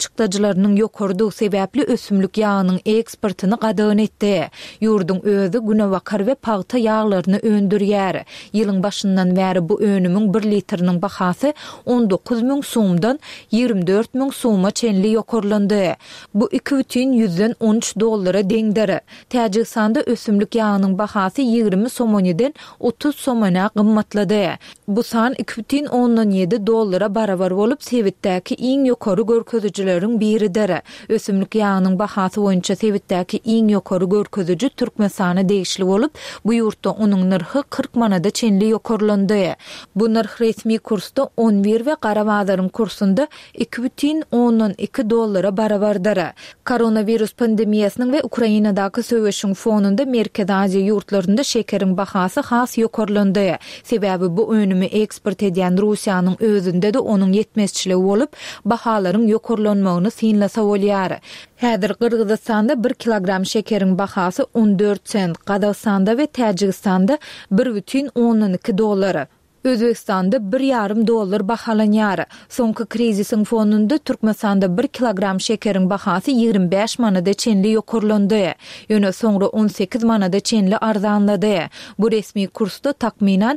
çıktıcılarının yokurduğu sebäpli ösümlük yağının eksportunu qadağan etdi. Yurdun özü günewakar ve pagta yağlarını öndürýär. Ýylyň başyndan bäri bu önümün 1 litrinin bahasy 19.000 soomdan 24.000 sooma çenli yokurlandy. Bu 2,100-den $13 deňdir. Täjikistanda ösümlük yağının bahasy 20 somonydan 30 somona gymmatlady. Bu san $2,17 barabar bolup Sewitdäki iň ýokary görkezijileriň biridir. Ösümlük yağının bahasy boýunça Sewitdäki iň ýokary görkeziji Türkmenistana degişli bolup, bu ýurtda onuň narhy 40 manada çenli ýokarlandy. Bu narh resmi kursda 11 we Garabadaryň kursunda $2,12 barabardyr. Koronavirus pandemiýasynyň we Ukrainadaky söwüşiň fonunda Merkez Aziýa ýurtlarynda şekeriň bahasy has ýokarlandy. Sebäbi bu önümi eksport edýän Russiýanyň özünde de onuň yetmezçiligi bolup, bahalaryň ýokarlanmagyny synlasa bolýar. Häzir Kyrgyzstanda 1 kilogram şekeriň bahasy 14 sent, Gazagstanda we Täjikistanda $1,12. Özbekistanda $1,5 bahalanýar. Soňky krizisiň fonunda Türkmenistanda 1 kilogram şekeriň bahasy 25 manada çenli ýokarlandy. Ýöne soňra 18 manada çenli arzanlady. Bu resmi kursda takminan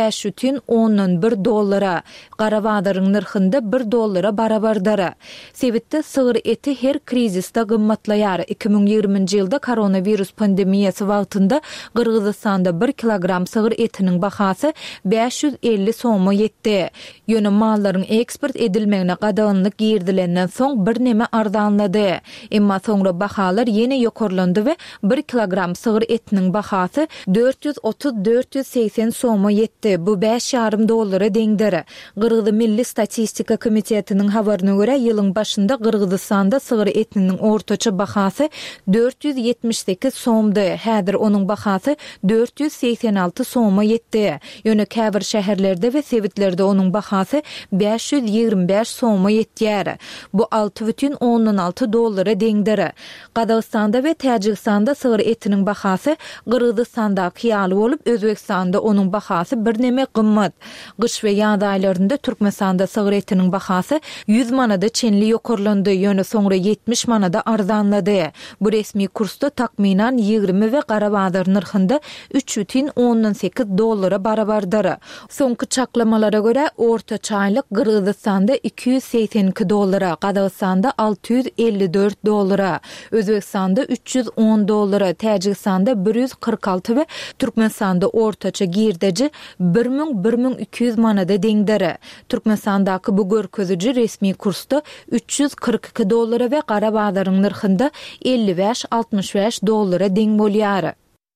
$5,1 Garabadaryň narhynda $1 barabardyr. Sewitde sygyr eti her krizisde gymmatlaýar. 2020-nji ýylda koronavirus pandemiýasy wagtynda Kyrgyzstanda 1 kilogram sygyr etiniň bahasy 550 so'ma yetdi. Ýöne mallaryň eksport edilmegine gadagynlyk girdilenden soň bir neme arzanlady. Emma soňra bahalar ýene ýokarlandy we 1 kilogram sygyr etiniň bahasy 430-480 so'ma yetdi. Bu $5,5 deňdir. Kyrgyz Milli Statistika Komitetiniň habaryna görä ýylyň başynda Kyrgyzstanda sygyr etiniň ortaça bahasy 478 so'mdy. Häzir onuň bahasy 486 so'ma yetdi. Ýöne käbir şäherlerde we sewitlerde onuň bahasy 525 so'ma yetýär. Bu $6,16 deňdir. Gazagstanda we Täjikistanda sygyr etiniň bahasy Kyrgyzstandaky ýaly bolup, Özbekistanda onuň bahasy bir neme gymmat. Gyş we ýaz aýlarynda Türkmenistanda sygyr etiniň bahasy 100 manada çenli ýokarlandy, ýöne soňra 70 manada arzanlady. Bu resmi kursda takminan 20 we Garabadar narhynda $3,18 barabardyr. Soňky çaklamalara görä orta çaylyk Kyrgyzstanda $282, Gazagstanda $654, Özbekistanda $310, Täjikistanda $146 we Türkmenistanda ortaça girdeci 1000-1200 manada deňdir. Türkmenistandaky bu görkeziji resmi kursda $342 we Garabadaryň narhynda $55-65 deň bolýar.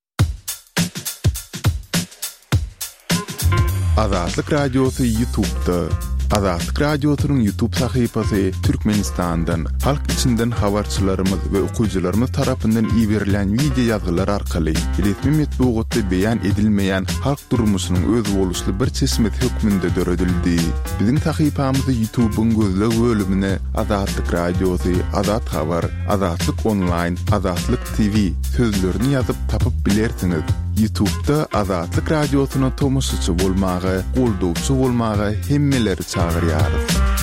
Azatlyk Radiosu YouTube'da. Azatlyk Radiosu'nun YouTube sahypasy Türkmenistandan, halk içinden habarçylarymyz we okuwçylarymyz tarapyndan iýerilen video ýazgylar arkaly resmi metbuatda beýan edilmeýän halk durmuşynyň öz boluşly bir çeşmet hökmünde döredildi. Biziň sahypamyzy YouTube'un gözleg bölümine Azatlyk Radiosu, Azat Habar, Azatlyk Online, Azatlyk TV sözlerini ýazyp tapyp bilersiňiz. YouTube'da Azatlyk Radiosu'na tomoşçy bolmagy, goldowçy bolmagy hemmeleri çağırýar.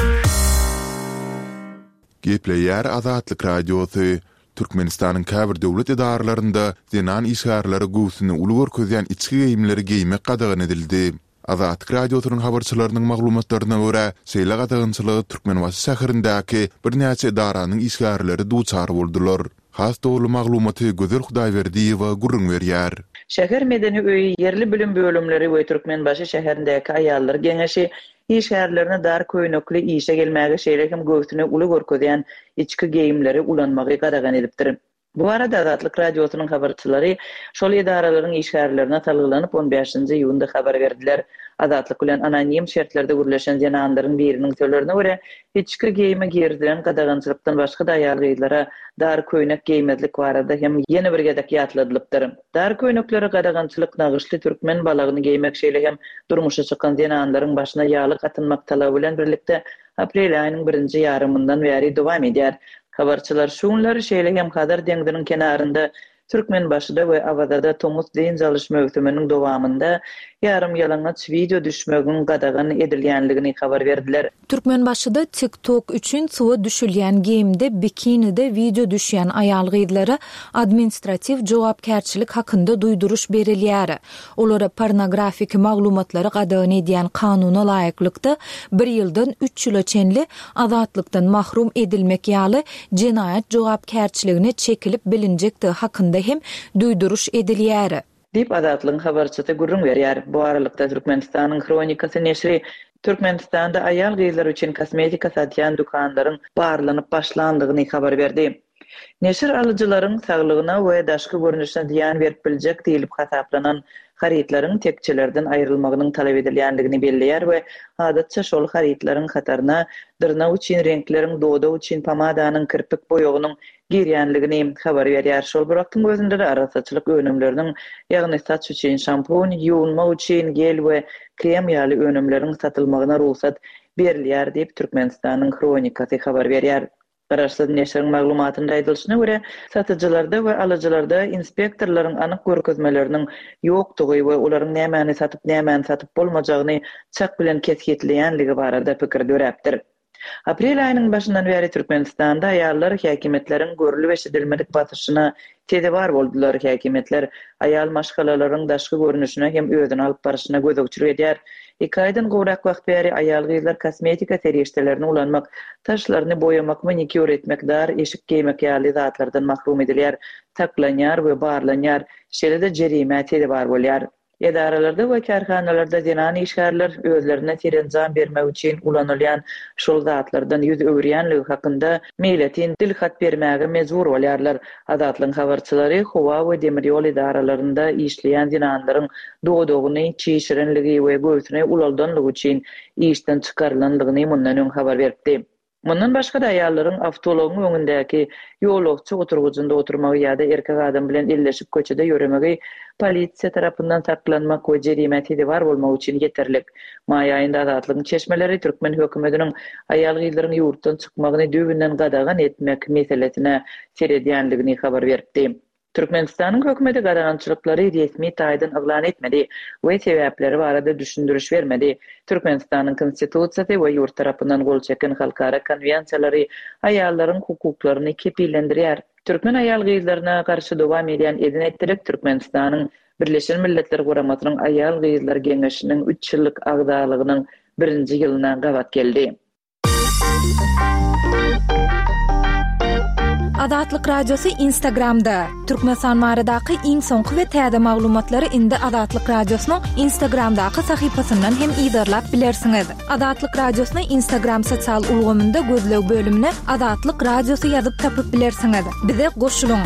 Gepleýär Azatlyk Radiosu. Türkmenistanyň käbir döwlet edarlarynda zenan işgärleri göwsüni uly görkezýän içki geýimleri geýmek gadagyn edildi. Azatlyk Radiosu'nun habarçylarynyň maglumatlaryna görä, şeýle gadagynçylygy Türkmenwasy şäherindäki bir näçe edaranyň işgärleri duçar boldular. Has dogry maglumaty Gözel Hudaýberdiýewa gurrun berýär. Şäher medeni öýi yerli bilim bölümleri we Türkmenbaşy şäherindäki aýallar geňeşi işgärlerini dar köýnekli işe gelmäge şeýlekim göwsüne uly görkezýän içki geýimleri ulanmagy gadagan edipdir. Bu arada Azatlyk Radiosu'nun habarçylary şol edaralaryň işgärlerine talgylanyp 15-nji ýylda habar berdiler. Azatlyk bilen anonim şertlerde gürleşen jananlaryň biriniň sözlerine görä, içki geýime girdiren gadagançylykdan başga da aýal gyzlara dar köýnek geýmezlik barada hem ýene bir gedek ýatladylypdyr. Dar köýneklere gadagançylyk nagyşly türkmen balagyny geýmek şeýle hem durmuşa çykan jananlaryň başyna ýaly gatynmak talaby bilen birlikde aprel aýynyň 1-nji ýarymyndan bäri dowam edýär. Habarçylar şunlary şeýle hem Hadar deňdiniň kenarynda Türkmenbaşyda we Awazada tomuz deň jalyş mövsüminiň dowamında yarım yalangach video düşmegin gadagan edilýänligini habar berdiler. Türkmenbaşyda TikTok üçin suwa düşülýän gemde bikinide video düşýän aýal gyzlara administrativ jogapkärçilik hakynda duýduruş berilýär. Olara pornografik maglumatlary gadagan edýän kanuny laýyklykda 1 ýyldan 3 ýyla çenli azatlykdan mahrum edilmek ýaly jinayet jogapkärçiligine çekilip bilinjekdi hakynda hem duýduruş edilýär. Dip Azatlygyň habarçysy gurrun berýär. Bu aralykda Türkmenistanyň Kronikasy neşri Türkmenistanda aýal gyzlar üçin kosmetika satýan dukanlaryň barlanyp başlandygyny habar berdi. Neşir alyjylaryň saglygyna we daşky görnüşine ziýan berip biljek diýilip hasaplanan haritlaryň tekçilerden aýrylmagynyň talap edilýänligini belleýär we adatça şol haritlaryň hatarına dyrnak üçin renkleriň doda üçin pamadanyň kirpik boýagynyň girýänligini habar berýär. Şol wagtyň gözünde de arasaçylyk önümleriniň, ýagny saç üçin şampun, ýuwunma üçin gel we krem ýaly önümleriň satylmagyna ruhsat berilýär diýip Türkmenistanyň Kronikasy habar berýär. Garaşsyz neşriň maglumatynda aýdylyşyna görä, satyjylarda we alyjylarda inspektorlaryň anyk görkezmeleriniň ýokdugy we olaryň nämäni satyp nämäni satyp bolmajagyny çak bilen kesgitleýänligi barada pikir döräpdir. Aprel aýynyň başyndan beri Türkmenistanda aýallar häkimetleriň görülip eşidilmedik basyşyna tedewar boldular. Häkimetler aýal maşgalalaryň daşky görnüşine hem özüni alyp barşyna gözükçür edýär. 2 aýdan gowrak wagt beri aýal gyzlar kosmetika serýeşdelerini ulanmak, taşlaryny boýamak, manikür etmek, dar eşik giymek ýaly zatlardan mahrum edilýär, taklanýar we barlanýar, şeýle-de jerime tedewar bolýar. Edaralarda we karhanalarda zinany işgärler özlerine terenjan bermek üçin ulanylýan şol zatlardan ýüz öwürýänligi hakynda milletin dilhat bermäge mejbur bolýarlar. Azatlyň habarçylary howa we demir ýol edaralarynda işleýän zinanlaryň doýdogyny, çiğşirinligi we göwsüne ulaldanlygy üçin işden çykarylandygyny mundan öň habar berdi. Mundan başga da aýallaryň awtologyň öňündäki ýolagçy oturgujynda oturmagy ýa-da erkek adam bilen elleşip köçede ýöremegi polisiýa tarapyndan saklanmak we jerime tedewar bolmak üçin ýeterlik. Maý aýynda Azatlygyň çeşmeleri Türkmen hökümetiniň aýal gyzlaryň ýurtdan çykmagyny düýbünden gadagan etmek meselesine seredýänligini habar berdi. Türkmenistanyň hökümeti gadançylyklary resmi taýdan aglan etmedi we sebäpleri barada düşündürüş bermedi. Türkmenistanyň konstitusiýasy we ýurt tarapyndan gol çeken halkara konwensiýalary aýallaryň hukuklaryny kepillendirýär. Türkmen aýal gyzlaryna garşy dowam edýän edinetdirek Türkmenistanyň Birleşen Milletler Guramatynyň aýal gyzlar geňeşiniň 3 ýyllyk agdalygynyň 1-nji ýylyna gawat geldi. Azatlyk radiosu Instagramda. Türkmenistan maradaky iň soňky we täze maglumatlary indi Azatlyk radiosynyň Instagramdaky sahypasyndan hem ýydarlap bilersiňiz. Azatlyk radiosyny Instagram sosial ulgamynda gözlew bölümine Azatlyk radiosu ýazyp tapyp bilersiňiz. Bize goşulyň.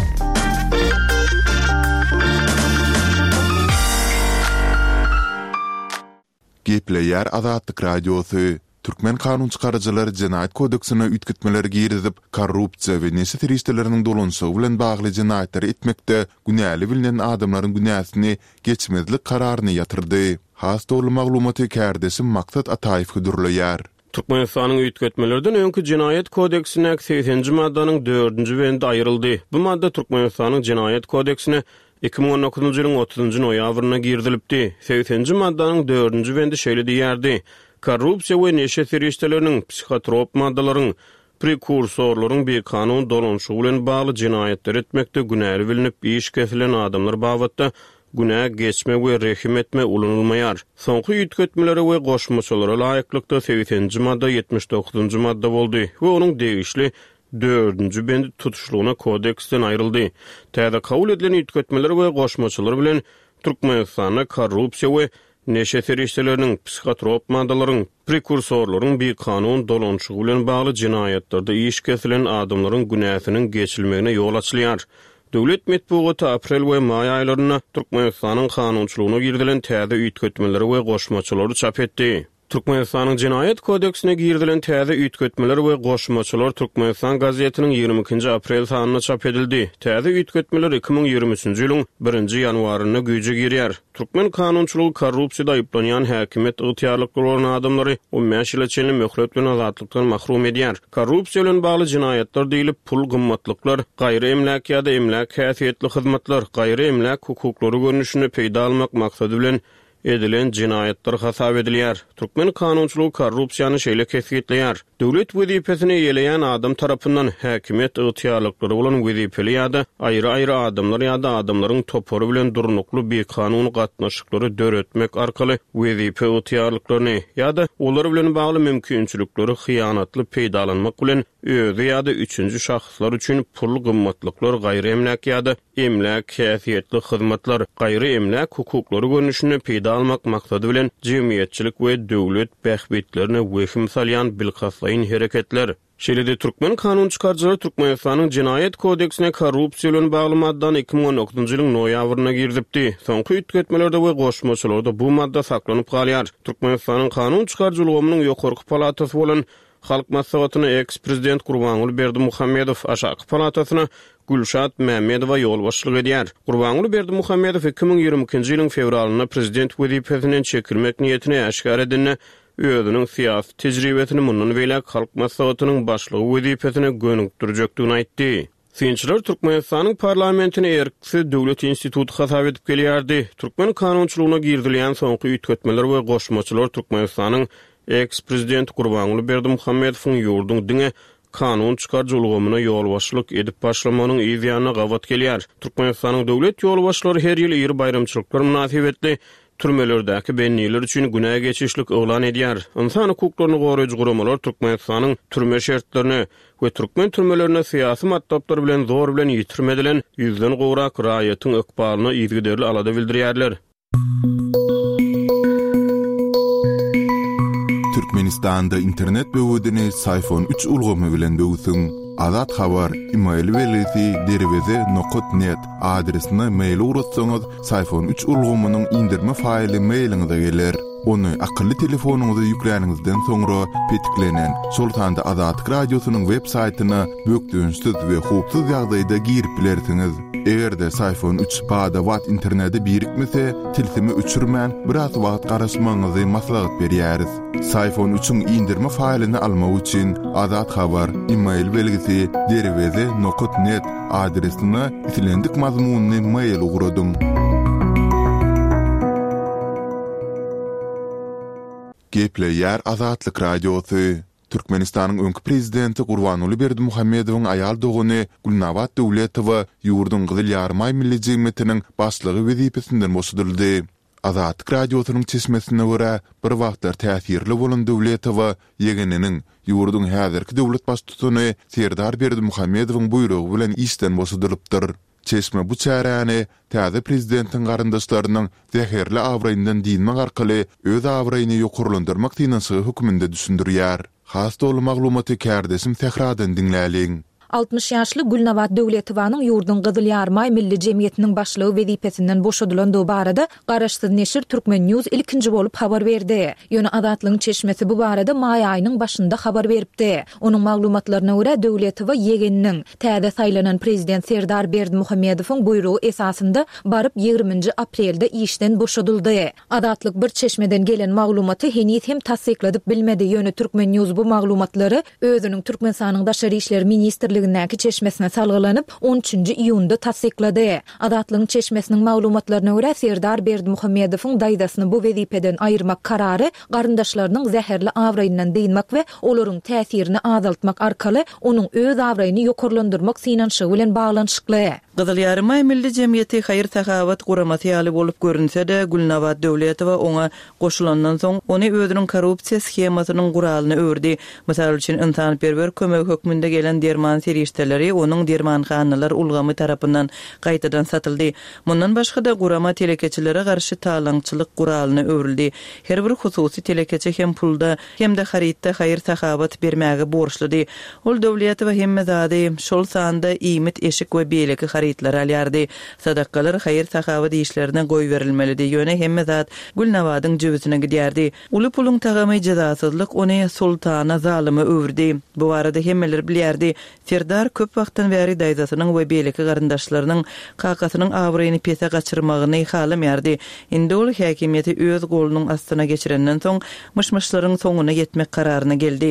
Gepleýär Azatlyk radiosu. Türkmen kanun çykarjylary Jinayet kodeksine üýtgetmeler girizip, korrupsiýa we neşe terýişdeleriniň dolanşygy bilen bagly jinayetleri etmekde günäli bilinen adamlaryň günäsini geçmezlik kararyny ýatyrdy. Has dolu maglumaty kärdesim Maksat Ataýew güdürleýär. Türkmenistanyň üýtgetmelerden öňkü Jinayet kodeksine 80-nji maddanyň 4-nji bendi aýryldy. Bu madda Türkmenistanyň Jinayet kodeksine 2019-njy ýylyň 30-njy noýabryna girdilipdi. 80-nji maddanyň 4-nji bendi şeýle diýerdi: korrupsiýa we neşe terýişdeleriniň, psikotrop maddalaryň, prekursorlaryň bir kanun dolanşygy bilen bagly jinayetler etmekde günäli bilinip iş kesilen adamlar babatda günä geçme we rehim etme ulanylmaýar. Soňky üýtgetmeleri we goşmaçylara laýyklykda 80-nji madda 79-njy madda boldy we onuň degişli 4-nji bendi tutuşlugyna kodeksden aýryldy. Täze kabul edilen üýtgetmeler we goşmaçylar bilen Türkmenistanda korrupsiýa we neşe terýişdeleriniň, psikotrop maddalaryň, prekursorlaryň bir kanun dolanşygy bilen bagly jinayatlerde iş kesilen adamlaryň günäsiniň geçilmegine ýol açylýar. Döwlet medeniýeti aprel we may aýlaryna Türkmenistanyň kanunçylygyna girdilen täze üýtgetmeleri we goşmaçylary çap etdi. Türkmenistanyň Jinayet kodeksine girdilen täze üýtgetmeler we goşmaçylar Türkmenistan gazetiniň 22-nji aprel sanyna çap edildi. Täze üýtgetmeler 2023-nji ýylyň 1-nji ýanwaryna güýje girýär. Türkmen kanunçylygy korrupsiýada aýplanýan häkimet ygtyýarlykly bolan adamlary 15 ýyla çenli möhlet bilen azatlykdan mahrum edýär. Korrupsiýa bilen bagly jinayetler diýilip pul gymmatlyklar, gaýry emlak ýa-da emlak häsiýetli hyzmatlar, gaýry emlak hukuklary görnüşini peýda almak maksady bilen edilen cinayetler hasap edilýär. Türkmen kanunçylygy korrupsiýany şeýle kesgitleýär. Döwlet wezipesini ýeleýän adam tarapyndan häkimet ygtyýarlyklary bolan wezipeli ýa-da aýry-aýry adamlar ýa-da adamlaryň topory bilen durnukly bir kanun gatnaşyklary döretmek arkaly wezipe ygtyýarlyklaryny ýa-da olar bilen bagly mümkinçilikleri hyýanatly peýdalanmak bilen özi ýa-da üçünji şahslar üçin pul gymmatlyklar, gaýry emlak ýa-da emlak käfiýetli hyzmatlar, gaýry emlak hukuklary görnüşini peýda almak maksady bilen jemgyýetçilik we döwlet bähbetlerini wehim salýan bilhassaýyn hereketler. Şeýle-de Türkmen kanun çykarjylary Türkmenistanyň Jinayet kodeksine korrupsiýa bilen bagly maddadan 2019-njy ýylyň noýabryna girdipdi. Soňky üýtgetmelerde we goşmaçylarda bu madda saklanyp galýar. Türkmenistanyň kanun çykarjylygymyň ýokarky palatasy bolan Halk Maslahatyna eks-prezident Gurbanuly Berdimuhammedow, aşaky palatasyna Gülşat Mämmedowa ýol başçylyk edýär. Gurbanuly Berdimuhammedow 2022-nji ýylyň fevralyna prezident wezipesinden çekilmek niýetini aşkar edildi. Özüniň syýasy tejribesini mundan welek Halk Maslahatynyň başlygy wezipesine gönükdirjekdigini aýtdy. Sinçiler Türkmenistanyň parlamentine erkisi döwlet instituty hasap edip gelýärdi. Türkmen kanunçylygyna girdilýän soňky üýtgetmeler we goşmaçylar Türkmenistanyň eks-prezident Gurbanuly Berdimuhammedowyň ýurdun diňe kanun çykarjylygymyna ýol başçylyk edip başlamanyň ýzyanyna gawat gelýär. Türkmenistanyň döwlet ýol başçylary her ýyl ýyry bayramçylyklar münasibetli türmelerdäki benniler üçin günäge geçişlik oglan edýär. İnsan hukuklaryny goraýjy guramalar Türkmenistanyň türme şertlerini we türkmen türmelerine syýasy matlaplar bilen zor bilen ýitirmedilen ýüzden gowrak raýatyň ykbalyny ýygyderli alada bildirýärler. Türkmenistanda internet böwedini iPhone 3 ulgamy bilen böwsün. Azat habar email welisi derweze.net adresine mail uratsaňyz iPhone 3 ulgamynyň indirme faýly mailiňize geler. Onu akıllı telefonuňyza ýükläňizden soňra petiklenen Sultanda Azat radiosynyň web saýtyna bökdüňsiz we hukuksyz ýagdaýda girip bilersiňiz. Egerde iPhone 3 bada wat interneti birikmese, tilsimi öçürmän biraz wagt garaşmaňyzy maslahat berýäris. iPhone 3-üň indirme faýlyny almak üçin Azat habar email belgisi derweze.net adresine itilendik mazmunyny mail ugradyň. Gepleýär Azatlyk radiosy. Türkmenistanyň öňkü prezidenti Gurbanuly Berdimuhammedowyň aýal doguny Gulnawat Döwletowa ýurdun Gyzyl Ýarmay milli jemgyýetiniň başlygy wezipesinden boşadyldy. Azatlyk radiosynyň çeşmesine görä bir wagtlar täsirli bolan Döwletowa ýegeniniň ýurdun häzirki döwlet başçysyny Serdar Berdimuhammedowyň buýrugy bilen işden boşadylypdyr. Çeşme bu çäräni täze prezidentiň garyndaşlarynyň zäherli awraýyndan diýmek arkaly öz awraýyny ýokurlandyrmak diýnäsi hüküminde düşündirýär. Has dolu maglumaty kärdesim tehradan dinläliň. 60 ýaşly Gulnawat Döwletowanyň ýurdun Gyzyl Ýarmay milli jemgyýetiniň başlygy wezipesinden boşadylan do barada garaşsyz neşir Türkmen News ilkinji bolup habar berdi. Ýöne Azatlyň çeşmesi bu barada maý aýynyň başynda habar beripdi. Onuň maglumatlaryna görä Döwletowa ýegeniniň täze saýlanan prezident Serdar Berdimuhammedowyň buýrugy esasynda baryp 20 aprelde işden boşadyldy. Azatlyk bir çeşmeden gelen maglumaty henüz hem tasdikledip bilmedi. Ýöne Türkmen News bu maglumatlary özüniň Türkmenistanyň daşary işler ministrligi näki çeşmesine salgylanyp 13-nji iýunda tasdiklady. Azatlyň çeşmesiniň maglumatlaryna görä Serdar Berdimuhammedowyň daýdasyny bu wezipeden aýyrmak karary garyndaşlarynyň zäherli awraýyndan diýmek we olaryň täsirini azaltmak arkaly onuň öz awraýyny ýokurlandyrmak synanşy bilen baglanyşykly. Gyzyl Ýarmay milli jemgyýeti haýır tahawat guramaty ýaly bolup görünse-de Gulnawat Döwletowa oňa goşulandan soň ony özüniň korrupsiýa schemasynyň guralyny öwrdi. Mysal üçin insanperwer kömek hökmünde gelen derman serişdeleri onuň dermanxanalar ulgamy tarapyndan gaýtadan satyldy. Mundan başga da gurama telekeçilere garşy talançylyk guralyny öwrüldi. Her bir hususy telekeçe hem pulda hem de haritda haýır tahawat bermäge borçludy. Ol Döwletowa hemme zady şol sanda iýmit eşik we beýleki haritlar alýardy. Sadakalar haýır tahawat işlerine goý berilmelidi. Ýöne hemme zat Gulnawatyň jübüsine gidýärdi. Uly puluň tagamy jazasyzlyk ony sultana zalymy öwrdi. Bu barada hemmeler bilýärdi. Serdar köp wagtdan bäri daýdasynyň we beýleki garyndaşlarynyň kakasynyň awraýyny pese gaçyrmagyny halamýardy. Indi ol häkimiýeti öz golunyň astyna geçirenden soň myşmyşlaryň soňuna ýetmek kararyna geldi.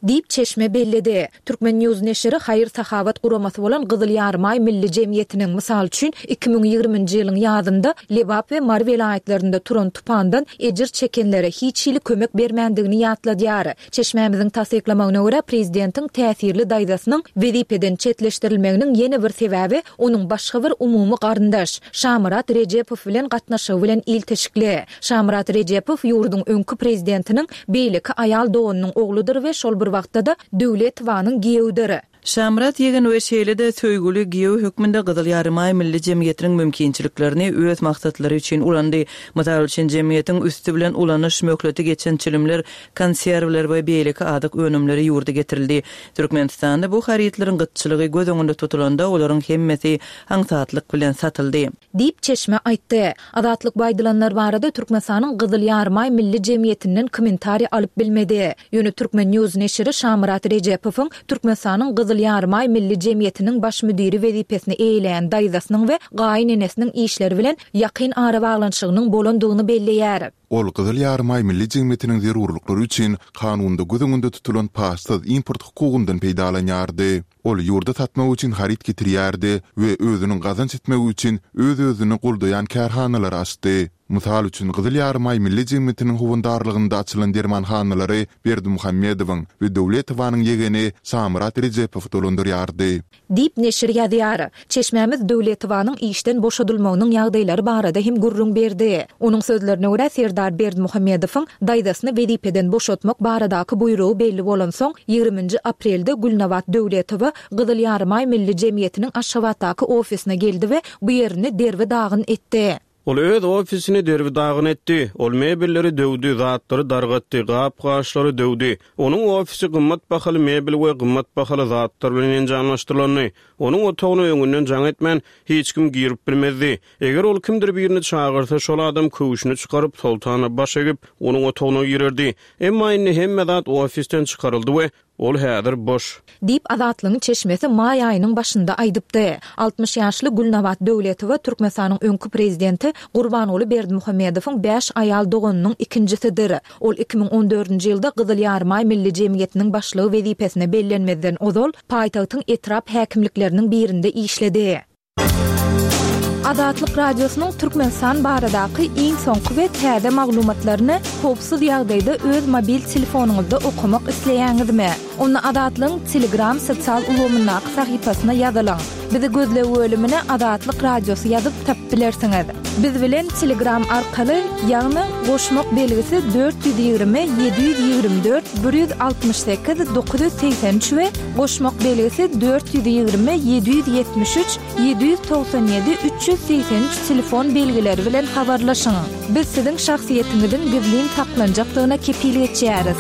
Dip Çeşme bellidi. Türkmen News neşri Hayır Sahavat guramasy bolan Gyzyl Ýarmay Milli Jemgyýetiniň mysal üçin 2020-nji ýylyň ýazynda Lebap we Mar vilayetlerinde turan tupandan ejir çekenlere hiç ýyly kömek bermendigini ýatladýar. Çeşmämiziň tasdiklamagyna görä prezidentiň täsirli daýdasynyň wezipeden çetleşdirilmeginiň ýene bir sebäbi onuň başga bir umumy garyndaş Şamrat Rejepow bilen gatnaşygy bilen ilteşikli. Şamrat Rejepow ýurduň öňkü prezidentiniň beýleki aýal doganynyň ogludyr we şol bir wagtda da döwlet wanyň giýewdiri. Şamrat ýegen we şeýlede söýgüli giýew hökmünde Gyzyl Ýarmay Milli Jemgyýetiniň mümkinçiliklerini öz maksatlary üçin ulandy. Mysal üçin jemgyýetiň üstü bilen ulanyş mökleti geçen çilimler, konserwler we beýleki adyk önümleri ýurda getirildi. Türkmenistanda bu harytleriň gytçylygy göz öňünde tutulanda olaryň hemmesi haňsatlyk bilen satyldy. Dip Çeşme aýtdy. Adatlyk baýdylanlar barada Türkmenistanyň Gyzyl Ýarmay Milli Jemgyýetinden kommentari alyp bilmedi. Ýöne Türkmen News neşri Şamrat Rejepowyň Türkmenistanyň Gyzyl Ýarmay Milli Jemgyýetiniň baş müdiri wezipesini eýleýän daýdasynyň we gaýnenesiniň işleri bilen ýakyn ara baglanyşygynyň bolandygyny belleýär. Ol Gyzyl Ýarmay Milli Jemgyýetiniň zerurlyklary üçin kanunda göz öňünde tutulan passat import hukugundan peýdalanýardy. Ol ýurda satmak üçin harit getirýärdi we özüniň gazanç etmegi üçin öz-özüni goldaýan kärhanalar açdy. Mysal üçin Gyzyl Ýarmay Milli Jemgyýetiniň howandarlygynda açylan dermanhanalary Berdimuhammedowyň we Döwletowanyň ýegeni Şamrat Rejepow dolandyrýardy. Dip neşir ýadyar. Çeşmämiz Döwletowanyň işden boşadylmagynyň ýagdaýlary barada hem gurrun berdi. Onuň sözlerine görä Serdar Berdimuhammedowyň daýdasyny wezipeden boşatmak baradaky buýrugy belli bolan soň 20 aprelde Gülnawat Döwletowa Gyzyl Ýarmay Milli Jemgyýetiniň aşgabatdaky ofisine geldi we bu ýerini derwe dagyn etdi. Ol öz ofisini derbi dağın etdi. Ol mebelleri dövdü, zatları dargatdy, gap-gaşlary dövdü. Onuň ofisi gymmat bahaly mebel we gymmat bahaly zatlar bilen enjanlaşdyrylany. Onuň otagyny öňünden jaň etmän hiç kim girip bilmezdi. Eger ol kimdir birini çağırsa şol adam köwüşini çykaryp sultana baş egip onuň otagyna girerdi. Emma indi hemme zat ofisten çykaryldy we ol häzir boş. Dip Azatlygyň Çeşmesi may aýynyň başynda aýdypdy. 60 ýaşly Gülnawat Döwletowa Türkmenistanyň öňkü prezidenti Gurbanoğlu Berdimuhammedowyň 5 aýal doganynyň ikincisidir. Ol 2014-nji ýylda Gyzyl Ýarmay Milli Jemgyýetiniň başlygy wezipesine bellenmeden ozal paýtagtyň etrap häkimlikleriniň birinde işledi. Azatlyk radiosynyň Türkmenistan baradaky iň soňky we täze maglumatlaryny howpsuz ýagdaýda öz mobil telefonuňyzda okumak isleýäňizmi? Onu Azatlygyň Telegram sosial ulgamyna sahypasyna ýazylaň. Bizi gözlegi bölümine Azatlyk radiosu ýazyp tapylarsyňyz. Biz bilen Telegram arkaly ýagny goşmak belgisi 420 724 168 983 we goşmak belgisi 420 773 797 383 telefon belgileri bilen habarlaşyň. Biz siziň şahsiýetiňizin gizlin saklanjakdygyna kepillik etýäris.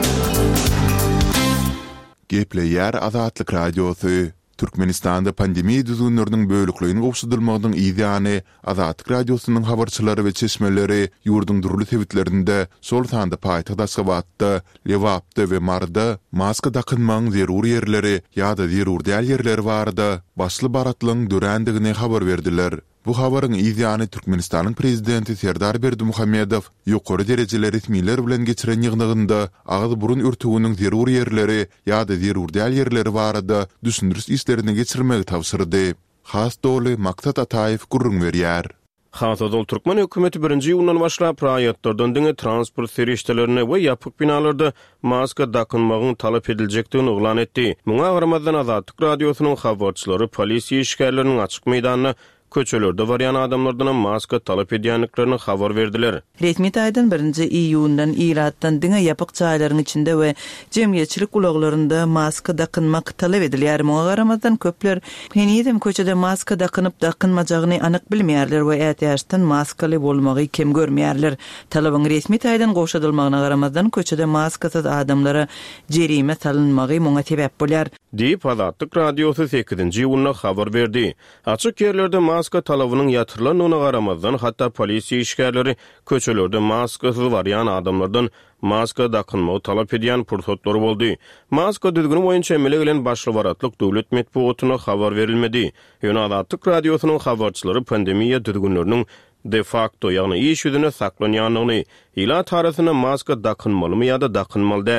Gepleýär Azatlyk radiosu. Türkmenistanda pandemiýa düzgünleriniň bölükligini gowşadylmagynyň ýa-ni Azatlyk radiosynyň habarçylary we çeşmeleri ýurduň durly sebitlerinde şol sanda paýtagda Aşgabatda, Lewapda we Marda maska dakynmagyň zerur ýerleri ýa-da zerur däl ýerleri barada başly baratlygyň dörendigine habar berdiler. Bu habaryň ýa-ni Türkmenistanyň prezidenti Serdar Berdimuhammedow ýokary derejeli resmiler bilen geçiren ýygnygynda agyz burun örtüginiň zerur ýerleri ýa-da zerur däl ýerleri barada düşündürüş işlerini geçirmegi tapşyrdy. Has doly Maksat Ataýew gurrun berýär. Hasodol Türkmen hökümeti 1-nji ýyldan başlap raýatlardan diňe transport serişdelerine we ýapyk binalarda maska dakynmagyň talap ediljekdigini oglan etdi. Muňa garamazdan Azatlyk radiosynyň habarçylary polisiýa işgärleriniň açyk meýdanyna köçelerde barýan adamlardan maska talap edýänliklerini habar berdiler. Resmi taýdan 1-nji iýundan iratdan diňe ýapyk çaýlaryň içinde we jemgyýetçilik ulaglarynda maska dakynmak talap edilýär. Muňa garamazdan köpler henizem köçede maska dakynıp dakynmajagyny anyk bilmeýärler we ätýaşdan maskaly bolmagy kim görmeýärler. Talabyň resmi taýdan gowşadylmagyna garamazdan köçede maskasyz adamlara jerime salynmagy muňa sebäp bolýar. Dip Azatlyk radiosu 8-nji ýylda habar berdi. Açyk ýerlerde maska talabynyň ýatyrylanyna garamazdan hatda polisiýa işgärleri köçelerde maskasyz barýan adamlardan maska dakynmagy talap edýän pursatlary boldy. Maska düzgün boýunça emele gelen başly baratlyk döwlet medeniýetine habar berilmedi. Ýöne Azatlyk radiosynyň habarçylary pandemiýa düzgünleriniň de facto ýagny iş ýüzüne saklanýanlygyny, ila tarasyna maska dakynmalymy ýa-da dakynmaly däl.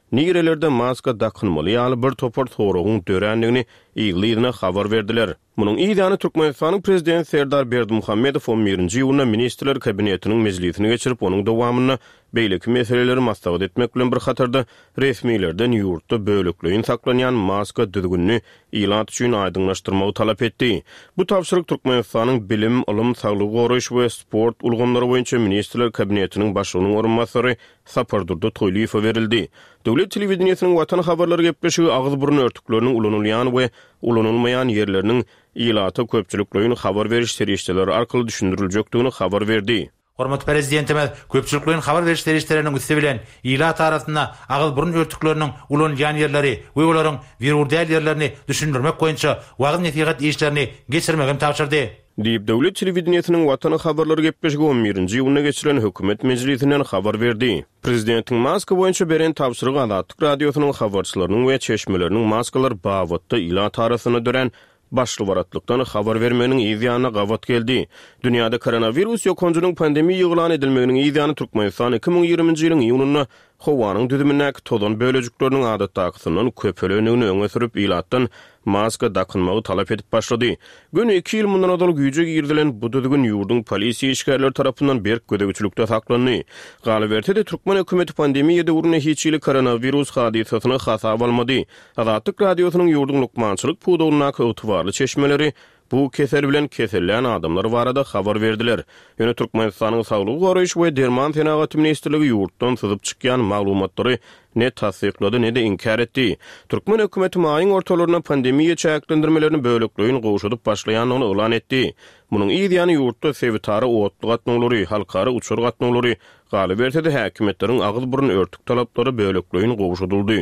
nirelerde maska dakınmaly ýaly bir topar toruğun dörendigini ýygylyna habar berdiler. Munun ýa-da Türkmenistanyň prezidenti Serdar Berdimuhammedow 11-nji ýylyna ministrler kabinetiniň mejlisini geçirip onuň dowamyny beýleki meseleleri maslahat etmek bilen bir hatarda resmilerden ýurtda bölükliğin saklanýan maska düzgünni ilan üçin aýdyňlaşdyrmagy talap etdi. Bu tapşyryk Türkmenistanyň bilim, ilim, saglyk goraş we sport ulgamlary boýunça ministrler kabinetiniň başlygynyň orunmasary Sapardurda Toýlyýowa berildi. Döwlet telewizionynyň watan habarlary gepleşigi agyz burun örtükleriniň ulanylýan we ulanylmaýan ýerleriniň ilata köpçülikliğin habar veriş serişdeleri arkaly düşündüriljekdigini habar berdi. Hormat prezidentimiz köpçülikliğin habar veriş serişdeleriniň üstü bilen ilat arasynda agyz burun örtükleriniň ulanylýan ýerleri we olaryň wirurdäl ýerlerini düşündirmek boýunça wagt netihat işlerini geçirmegin tapşyrdy. Diýip döwlet telewizionynyň watany habarlary gepleşigi 11-nji ýylyna geçirilen hökümet mejlisinden habar berdi. Prezidentiň maska boýunça beren tapşyrygy Azatlyk radiosynyň habarçylarynyň we çeşmeleriniň maskalar bawatda ilat arasyna dören başlywaratlyklykdan habar bermeginiň ýa-da gawat geldi. Dünýäde koronavirus ýokunjunyň pandemiýa ýyglan edilmeginiň ýa-da Türkmenistan 2020-nji ýylyň ýunyna howanyň düzümindäki tozan bölejikleriniň adatdagysyndan köpelenigini öňe sürüp ilatdan maska dakynmagy talap edip başlady. Göni 2 ýyl mundan adaly güýje girdilen bu düzgün ýurdun polisiýa işgärleri tarapyndan berk gödegçilikde saklandy. Galabertede Türkmen hökümeti pandemiýa döwrüne hiç ýyly koronavirus hadisasyny hasaba almady. Azatlyk radiosynyň ýurdun lukmançylyk pudulyna ýetwarly çeşmeleri bu kesel bilen kesellän adamlar barada habar berdiler. Ýöne Türkmenistanyň saglyk goraýyş we derman tenagat ministrligi ýurtdan syzyp çykýan maglumatlary ne tasdiqlady ne de inkar etdi. Türkmen hökümeti maýyň ortalaryna pandemiýa çäklendirmelerini bölükliğin gowşudyp başlaýanyny elan etdi. Munyň ýa-da ýurtda sevitary otlyk gatnaglary, halkara uçur gatnaglary galabertede häkimetleriň agyz burun örtük talaplary bölükliğin gowşudyldy.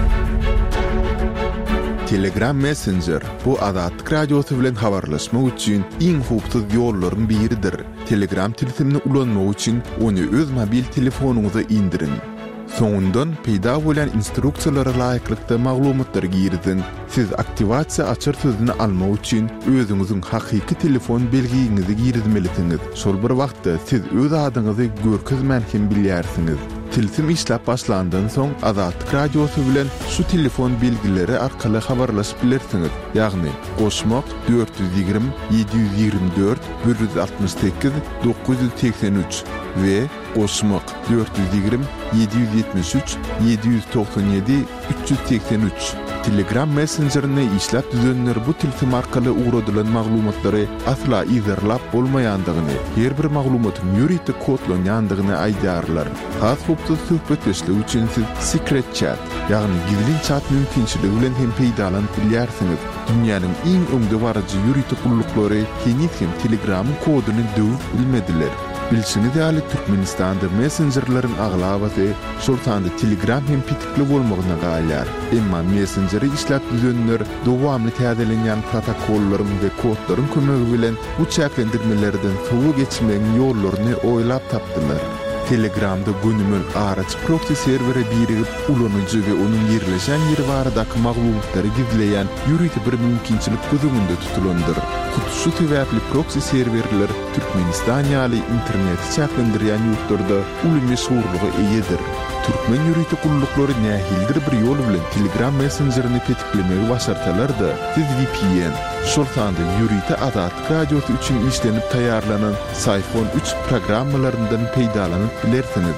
Telegram Messenger bu Azatlyk radiosy bilen habarlaşmak üçin iň hukukly ýollardan biridir. Telegram tilsimini ulanmak üçin onu öz mobil telefonuňyza indirin. Soňundan peýda bolan instruksiýalara laýyklykda maglumatlar girdin. Siz aktivasiýa açar sözüni almak üçin özüňiziň hakyky telefon belgiňizi girdimeliňiz. Şol bir wagtda siz öz adyňyzy görkezmän hem bilýärsiňiz. Tilsim işläp başlandan soň Azatlyk radiosy bilen şu telefon belgileri arkaly habarlaşyp bilersiňiz. Ýagny goşmak 420 724 168 983 we goşmak 420 773 797 383. Telegram Messenger'ine işläp düzenler bu tilsim arkaly uğradylan maglumatlary asla izarlap bolmaýandygyny, her bir maglumatyn ýuridik kodlanýandygyny aýdarlar. Has hukukly söhbetleşmek üçin siz secret chat, ýagny gizli chat mümkinçiligi bilen hem peýdalanyp bilýärsiňiz. Dünýäniň iň öňde barajy ýuridik gullyklary henüz hem Telegram'yň koduny döwüp bilmediler. Bilsiniz ýaly Türkmenistanda messengerlerin aglabasy şoltanda Telegram hem pitikli bolmagyna gaýlar. Emma messengeri işläp düzenler dowamly täzelenýän protokollaryň we kodlaryň kömegi bilen bu çäklendirmelerden soňa geçmegiň ýollaryny oýlap tapdylar. Telegramda günümün araç proxy serveri birigip ulanıcı ve onun yerleşen yeri baradaky maglumatlary gizleyen ýuridik bir mümkinçilik gözüňünde tutulandyr. Şu sebäpli proxy serverler Türkmenistan ýaly internet çäklendirýän ýurtlarda uly meşhurlygy eýedir. Türkmen ýuridik gullyklary nähildir bir ýol bilen Telegram messengerini tetiklemegi başarsalar-da, siz VPN, şoltanda ýuridik Azatlyk radiosy üçin işlenip taýýarlanan Sayfon 3 programmalaryndan peýdalanyp bilersiňiz.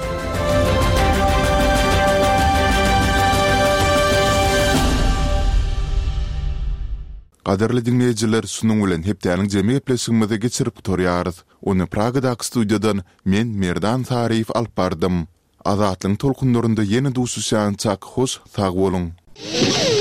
Qadarly dinleýijiler, şunuň bilen hepdäniň jemy epleşigimize geçirip torýarys. Onu Pragadaky studiýadan men Merdan Saryf alyp bardym. Azatlyň tolkunlarynda ýene duşuşan çak hoş sag bolun.